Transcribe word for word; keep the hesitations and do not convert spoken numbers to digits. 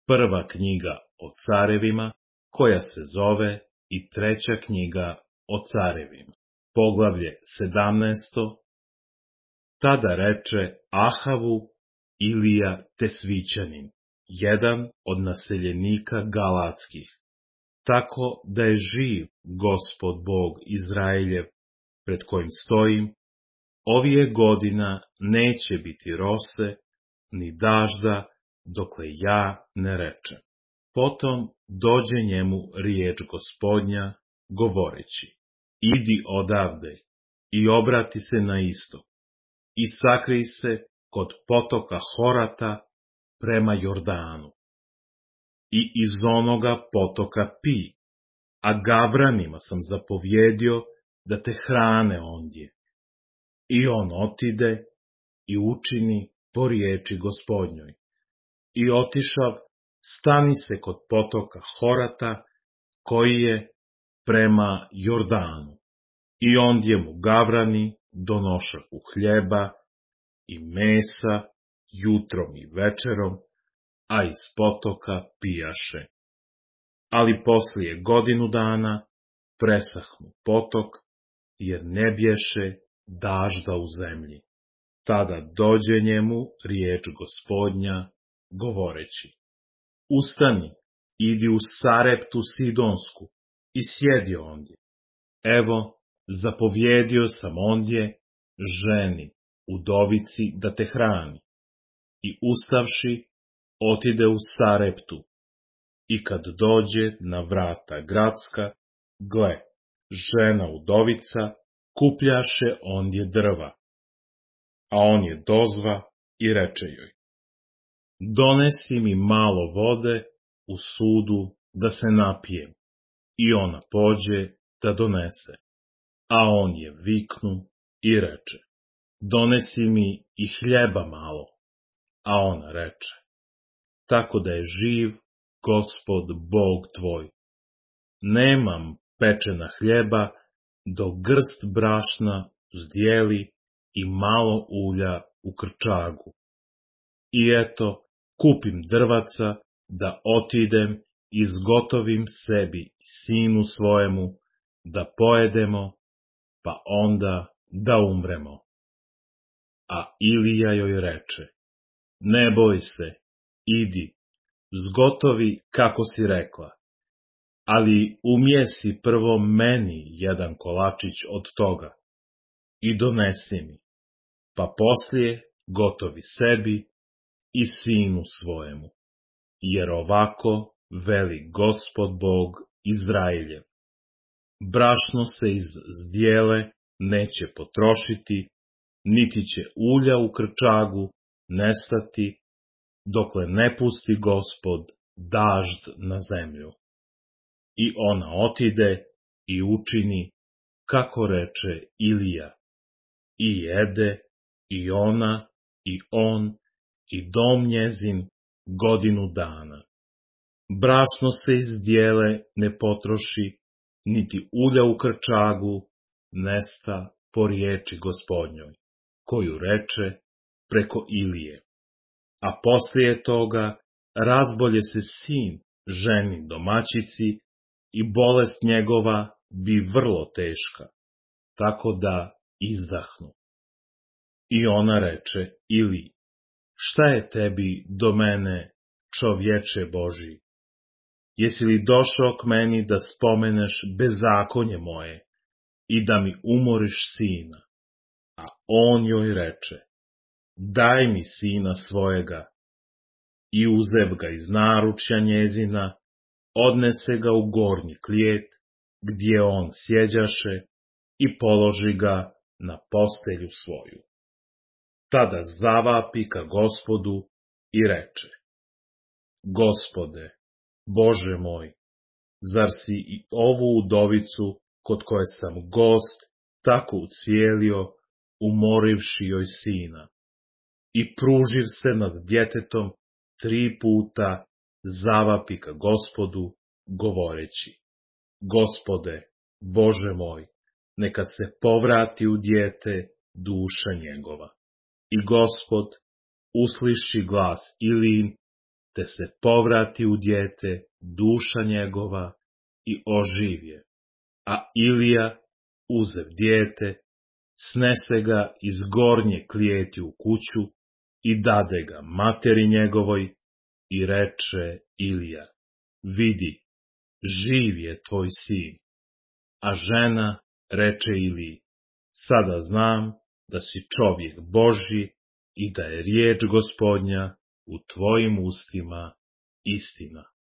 Prva knjiga o carevima, koja se zove i treća knjiga o carevima. Poglavlje sedamnaesto. Tada reče Ahavu Ilija Tesvićanin, jedan od naseljenika Galatskih, tako da je živ Gospod Bog Izraeljev, pred kojim stojim, ovije godina neće biti rose, ni dažda, dokle ja ne rečem. Potom dođe njemu riječ Gospodnja, govoreći, idi odavde i obrati se na istok i sakrij se kod potoka Horata prema Jordanu. I iz onoga potoka pi, a gavranima sam zapovjedio da te hrane ondje. I on otide i učini po riječi Gospodnjoj. I otišav, stani se kod potoka Horata, koji je prema Jordanu. I ondje mu gavrani donošahu hljeba i mesa jutrom i večerom, a iz potoka pijaše. Ali poslije godinu dana presahnu potok, jer ne bješe dažda u zemlji. Tada dođe njemu riječ Gospodnja, govoreći, ustani, idi u Sareptu Sidonsku i sjedi ondje. Evo, zapovjedio sam ondje ženi, udovici, da te hrani. I ustavši, otide u Sareptu. I kad dođe na vrata gradska, gle, žena udovica kupljaše ondje drva. A on je dozva i reče joj, donesi mi malo vode u sudu da se napijem. I ona pođe da donese. A on je viknu i reče, donesi mi i hljeba malo. A ona reče, tako da je živ Gospod Bog tvoj. Nemam pečena hljeba, do grst brašna zdjeli i malo ulja u krčagu. I eto, kupim drvaca da otidem i izgotovim sebi i sinu svojemu, da pojedemo, pa onda da umremo. A Ilija joj reče, ne boj se, idi, zgotovi kako si rekla, ali umjesi prvo meni jedan kolačić od toga i donesi mi, pa poslije gotovi sebi i sinu svojemu, jer ovako veli Gospod Bog Izraeljev. Brašno se iz zdjele neće potrošiti, niti će ulja u krčagu nestati, dokle ne pusti Gospod dažd na zemlju. I ona otide i učini, kako reče Ilija, i jede, i ona, i on, i dom njezin godinu dana. Brašno se iz zdjele ne potroši, niti ulja u krčagu nesta po riječi Gospodnjoj, koju reče preko Ilije. A poslije toga razbolje se sin ženi domaćici i bolest njegova bi vrlo teška, tako da izdahnu. I ona reče Iliji, šta je tebi do mene, čovječe Božji? Jesi li došao k meni da spomeneš bezakonje moje i da mi umoriš sina? A on joj reče, daj mi sina svojega. I uzev ga iz naručja njezina, odnese ga u gornji klijet, gdje on sjeđaše, i položi ga na postelju svoju. Tada zavapi ka Gospodu i reče, Gospode, Bože moj, zar si i ovu udovicu, kod koje sam gost, tako ucvijelio, umorivši joj sina, i pruživ se nad djetetom tri puta, zavapi ka Gospodu, govoreći, Gospode, Bože moj, neka se povrati u dijete duša njegova. I Gospod, usliši glas Ilijin, te se povrati u dijete duša njegova i oživje. A Ilija, uzev dijete, snese ga iz gornje klijeti u kuću i dade ga materi njegovoj i reče Ilija, vidi, živ je tvoj sin. A žena reče Iliji, sada znam da si čovjek Božji i da je riječ Gospodnja u tvojim ustima istina.